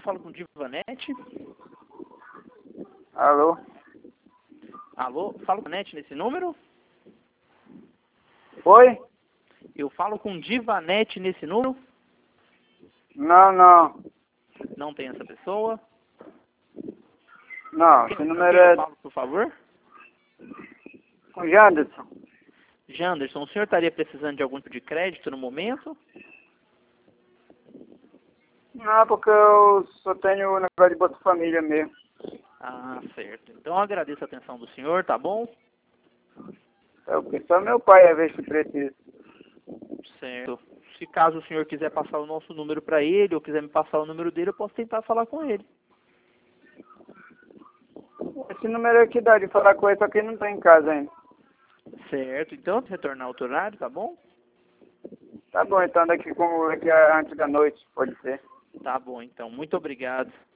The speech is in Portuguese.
falo com Divanete. Alô? Alô, falo com Divanete nesse número? Oi? Eu falo com Divanete nesse número? Não. Não tem essa pessoa? Não, esse número é Eu falo, por favor? com Janderson. Janderson, o senhor estaria precisando de algum tipo de crédito no momento? Não, porque eu só tenho o negócio de Bolsa Família mesmo. Ah, certo. Então eu agradeço a atenção do senhor, tá bom? É porque só meu pai às vezes precisa. Certo. Se caso o senhor quiser passar o nosso número para ele, ou quiser me passar o número dele, eu posso tentar falar com ele. Esse número aqui dá de falar com ele, só que ele não tá em casa ainda. Certo. Então, retornar outro horário, tá bom? Tá bom, então daqui antes da noite, pode ser. Tá bom, então. Muito obrigado.